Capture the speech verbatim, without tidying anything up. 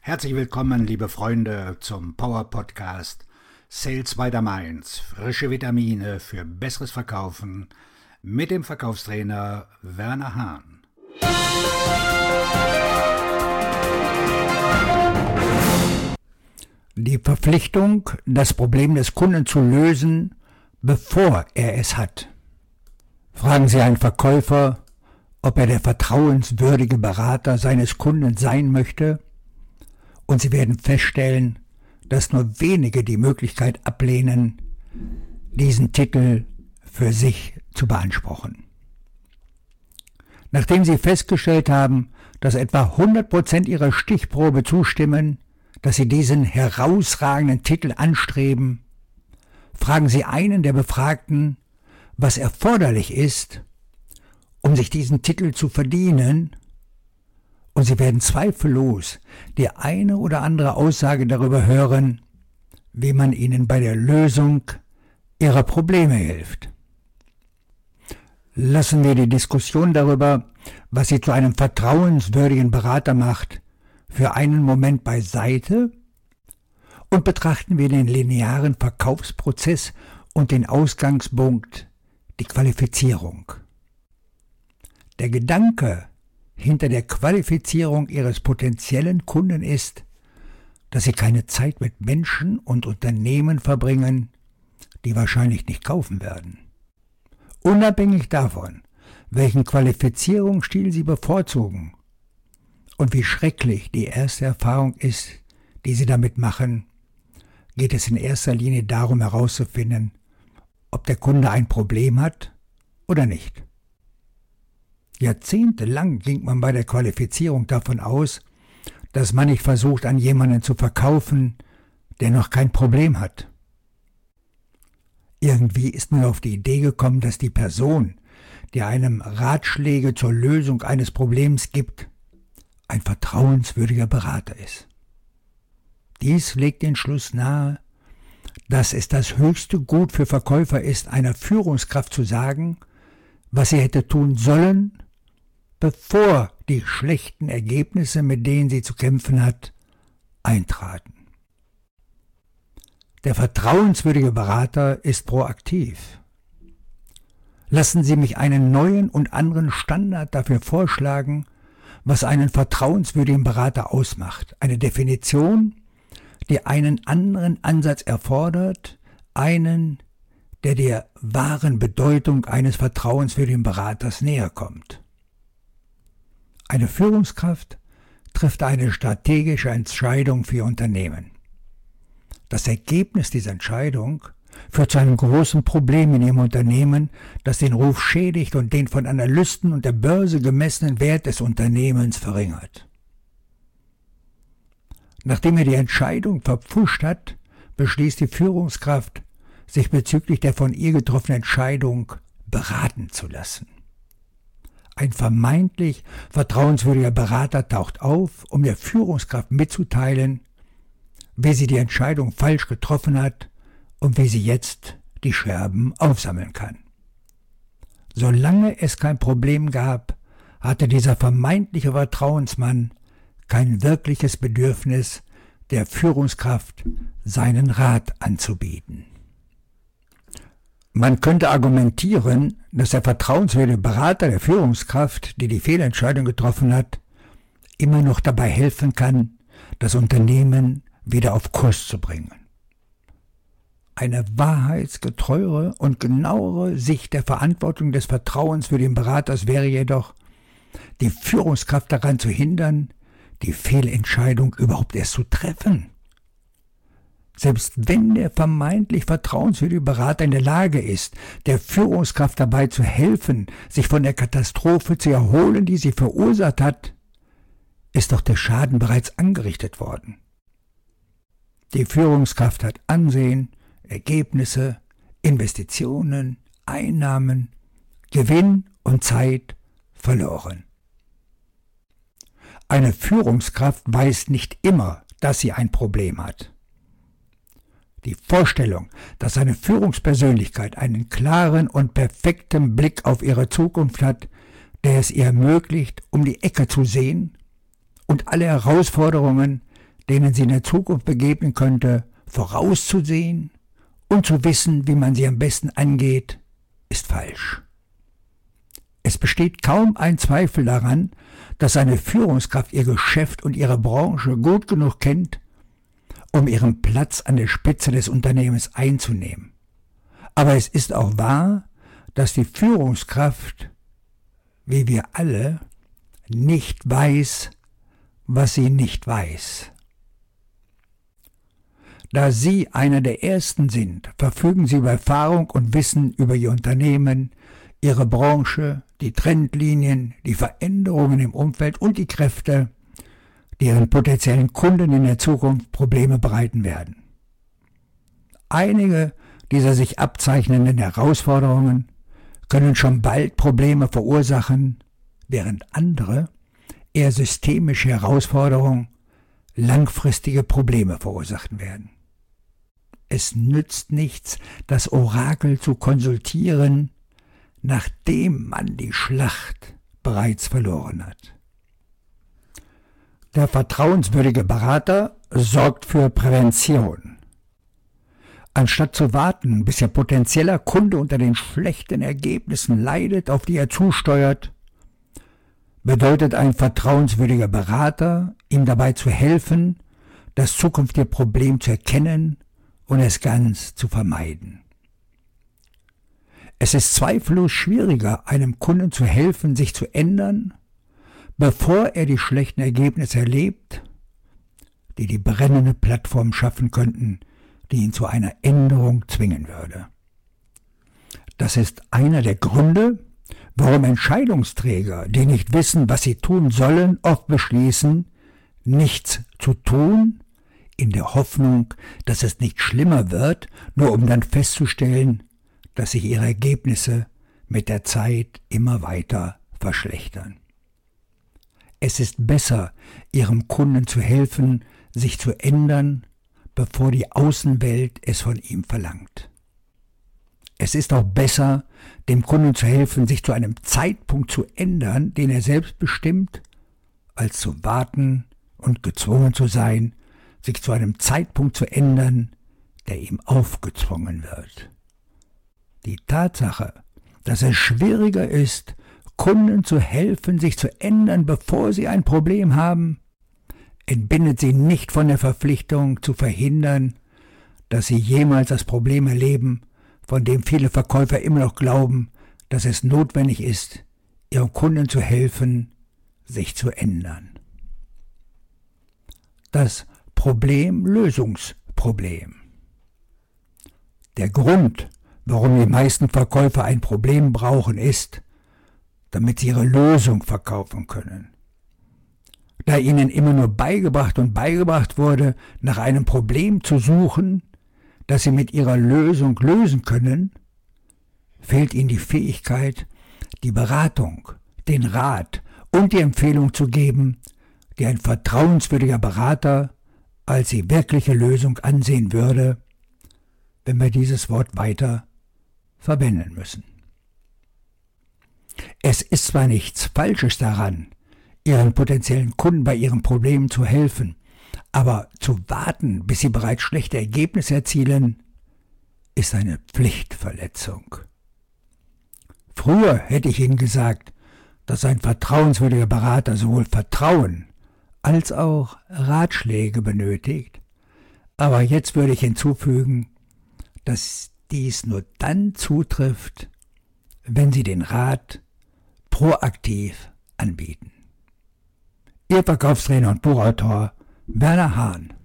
Herzlich willkommen, liebe Freunde, zum Power Podcast Sales by the Mainz. Frische Vitamine für besseres Verkaufen mit dem Verkaufstrainer Werner Hahn. Die Verpflichtung, das Problem des Kunden zu lösen, bevor er es hat. Fragen Sie einen Verkäufer, ob er der vertrauenswürdige Berater seines Kunden sein möchte, und Sie werden feststellen, dass nur wenige die Möglichkeit ablehnen, diesen Titel für sich zu beanspruchen. Nachdem Sie festgestellt haben, dass etwa hundert Prozent Ihrer Stichprobe zustimmen, dass Sie diesen herausragenden Titel anstreben, fragen Sie einen der Befragten, was erforderlich ist, um sich diesen Titel zu verdienen, und Sie werden zweifellos die eine oder andere Aussage darüber hören, wie man Ihnen bei der Lösung Ihrer Probleme hilft. Lassen wir die Diskussion darüber, was Sie zu einem vertrauenswürdigen Berater macht, für einen Moment beiseite und betrachten wir den linearen Verkaufsprozess und den Ausgangspunkt, die Qualifizierung. Der Gedanke hinter der Qualifizierung Ihres potenziellen Kunden ist, dass Sie keine Zeit mit Menschen und Unternehmen verbringen, die wahrscheinlich nicht kaufen werden. Unabhängig davon, welchen Qualifizierungsstil Sie bevorzugen und wie schrecklich die erste Erfahrung ist, die Sie damit machen, geht es in erster Linie darum herauszufinden, ob der Kunde ein Problem hat oder nicht. Jahrzehntelang ging man bei der Qualifizierung davon aus, dass man nicht versucht, an jemanden zu verkaufen, der noch kein Problem hat. Irgendwie ist man auf die Idee gekommen, dass die Person, die einem Ratschläge zur Lösung eines Problems gibt, ein vertrauenswürdiger Berater ist. Dies legt den Schluss nahe, dass es das höchste Gut für Verkäufer ist, einer Führungskraft zu sagen, was sie hätte tun sollen, bevor die schlechten Ergebnisse, mit denen sie zu kämpfen hat, eintraten. Der vertrauenswürdige Berater ist proaktiv. Lassen Sie mich einen neuen und anderen Standard dafür vorschlagen, was einen vertrauenswürdigen Berater ausmacht. Eine Definition, die einen anderen Ansatz erfordert, einen, der der wahren Bedeutung eines vertrauenswürdigen Beraters näher kommt. Eine Führungskraft trifft eine strategische Entscheidung für ihr Unternehmen. Das Ergebnis dieser Entscheidung führt zu einem großen Problem in ihrem Unternehmen, das den Ruf schädigt und den von Analysten und der Börse gemessenen Wert des Unternehmens verringert. Nachdem er die Entscheidung verpfuscht hat, beschließt die Führungskraft, sich bezüglich der von ihr getroffenen Entscheidung beraten zu lassen. Ein vermeintlich vertrauenswürdiger Berater taucht auf, um der Führungskraft mitzuteilen, wie sie die Entscheidung falsch getroffen hat und wie sie jetzt die Scherben aufsammeln kann. Solange es kein Problem gab, hatte dieser vermeintliche Vertrauensmann kein wirkliches Bedürfnis, der Führungskraft seinen Rat anzubieten. Man könnte argumentieren, dass der vertrauenswürdige Berater der Führungskraft, die die Fehlentscheidung getroffen hat, immer noch dabei helfen kann, das Unternehmen wieder auf Kurs zu bringen. Eine wahrheitsgetreuere und genauere Sicht der Verantwortung des vertrauenswürdigen Beraters wäre jedoch, die Führungskraft daran zu hindern, die Fehlentscheidung überhaupt erst zu treffen. Selbst wenn der vermeintlich vertrauenswürdige Berater in der Lage ist, der Führungskraft dabei zu helfen, sich von der Katastrophe zu erholen, die sie verursacht hat, ist doch der Schaden bereits angerichtet worden. Die Führungskraft hat Ansehen, Ergebnisse, Investitionen, Einnahmen, Gewinn und Zeit verloren. Eine Führungskraft weiß nicht immer, dass sie ein Problem hat. Die Vorstellung, dass eine Führungspersönlichkeit einen klaren und perfekten Blick auf ihre Zukunft hat, der es ihr ermöglicht, um die Ecke zu sehen und alle Herausforderungen, denen sie in der Zukunft begegnen könnte, vorauszusehen und zu wissen, wie man sie am besten angeht, ist falsch. Es besteht kaum ein Zweifel daran, dass eine Führungskraft ihr Geschäft und ihre Branche gut genug kennt, um ihren Platz an der Spitze des Unternehmens einzunehmen. Aber es ist auch wahr, dass die Führungskraft, wie wir alle, nicht weiß, was sie nicht weiß. Da Sie einer der Ersten sind, verfügen Sie über Erfahrung und Wissen über Ihr Unternehmen, Ihre Branche, die Trendlinien, die Veränderungen im Umfeld und die Kräfte, die Ihren potenziellen Kunden in der Zukunft Probleme bereiten werden. Einige dieser sich abzeichnenden Herausforderungen können schon bald Probleme verursachen, während andere, eher systemische Herausforderungen, langfristige Probleme verursachen werden. Es nützt nichts, das Orakel zu konsultieren, nachdem man die Schlacht bereits verloren hat. Der vertrauenswürdige Berater sorgt für Prävention. Anstatt zu warten, bis Ihr potenzieller Kunde unter den schlechten Ergebnissen leidet, auf die er zusteuert, bedeutet ein vertrauenswürdiger Berater, ihm dabei zu helfen, das zukünftige Problem zu erkennen und es ganz zu vermeiden. Es ist zweifellos schwieriger, einem Kunden zu helfen, sich zu ändern, bevor er die schlechten Ergebnisse erlebt, die die brennende Plattform schaffen könnten, die ihn zu einer Änderung zwingen würde. Das ist einer der Gründe, warum Entscheidungsträger, die nicht wissen, was sie tun sollen, oft beschließen, nichts zu tun, in der Hoffnung, dass es nicht schlimmer wird, nur um dann festzustellen, dass sich ihre Ergebnisse mit der Zeit immer weiter verschlechtern. Es ist besser, Ihrem Kunden zu helfen, sich zu ändern, bevor die Außenwelt es von ihm verlangt. Es ist auch besser, dem Kunden zu helfen, sich zu einem Zeitpunkt zu ändern, den er selbst bestimmt, als zu warten und gezwungen zu sein, sich zu einem Zeitpunkt zu ändern, der ihm aufgezwungen wird. Die Tatsache, dass es schwieriger ist, Kunden zu helfen, sich zu ändern, bevor sie ein Problem haben, entbindet sie nicht von der Verpflichtung zu verhindern, dass sie jemals das Problem erleben, von dem viele Verkäufer immer noch glauben, dass es notwendig ist, ihren Kunden zu helfen, sich zu ändern. Das Problem-Lösungsproblem. Der Grund, warum die meisten Verkäufer ein Problem brauchen, ist, damit sie ihre Lösung verkaufen können. Da ihnen immer nur beigebracht und beigebracht wurde, nach einem Problem zu suchen, das sie mit ihrer Lösung lösen können, fehlt ihnen die Fähigkeit, die Beratung, den Rat und die Empfehlung zu geben, die ein vertrauenswürdiger Berater als die wirkliche Lösung ansehen würde, wenn wir dieses Wort weiter verwenden müssen. Es ist zwar nichts Falsches daran, Ihren potenziellen Kunden bei ihren Problemen zu helfen, aber zu warten, bis sie bereits schlechte Ergebnisse erzielen, ist eine Pflichtverletzung. Früher hätte ich Ihnen gesagt, dass ein vertrauenswürdiger Berater sowohl Vertrauen als auch Ratschläge benötigt, aber jetzt würde ich hinzufügen, dass dies nur dann zutrifft, wenn Sie den Rat proaktiv anbieten. Ihr Verkaufstrainer und Buchautor Werner Hahn.